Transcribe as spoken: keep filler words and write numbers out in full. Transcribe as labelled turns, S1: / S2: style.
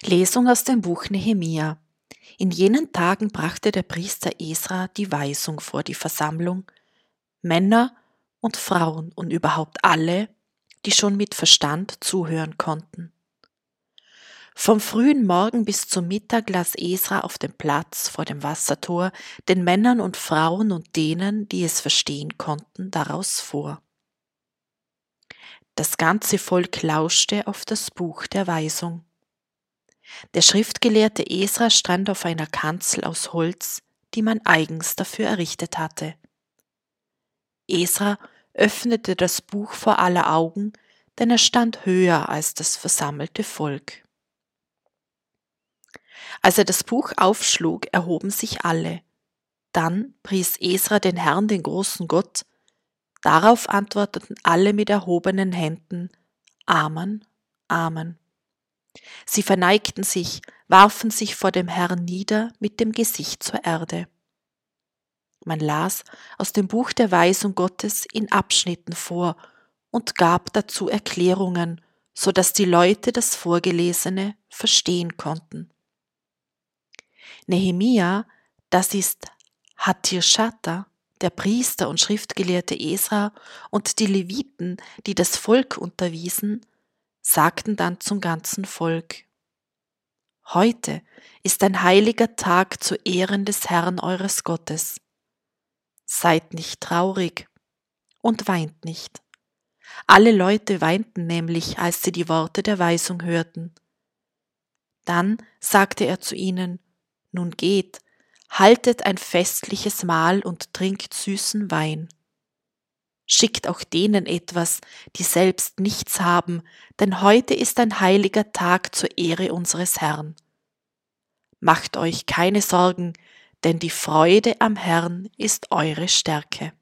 S1: Lesung aus dem Buch Nehemia. In jenen Tagen brachte der Priester Esra die Weisung vor die Versammlung, Männer und Frauen und überhaupt alle, die schon mit Verstand zuhören konnten. Vom frühen Morgen bis zum Mittag las Esra auf dem Platz vor dem Wassertor den Männern und Frauen und denen, die es verstehen konnten, daraus vor. Das ganze Volk lauschte auf das Buch der Weisung. Der schriftgelehrte Esra stand auf einer Kanzel aus Holz, die man eigens dafür errichtet hatte. Esra öffnete das Buch vor aller Augen, denn er stand höher als das versammelte Volk. Als er das Buch aufschlug, erhoben sich alle. Dann pries Esra den Herrn, den großen Gott. Darauf antworteten alle mit erhobenen Händen: Amen, Amen. Sie verneigten sich, warfen sich vor dem Herrn nieder mit dem Gesicht zur Erde. Man las aus dem Buch der Weisung Gottes in Abschnitten vor und gab dazu Erklärungen, so dass die Leute das Vorgelesene verstehen konnten. Nehemia, das ist Hatirschata, der Priester und Schriftgelehrte Esra, und die Leviten, die das Volk unterwiesen, sagten dann zum ganzen Volk: Heute ist ein heiliger Tag zu Ehren des Herrn eures Gottes. Seid nicht traurig und weint nicht. Alle Leute weinten nämlich, als sie die Worte der Weisung hörten. Dann sagte er zu ihnen: Nun geht, haltet ein festliches Mahl und trinkt süßen Wein. Schickt auch denen etwas, die selbst nichts haben, denn heute ist ein heiliger Tag zur Ehre unseres Herrn. Macht euch keine Sorgen, denn die Freude am Herrn ist eure Stärke.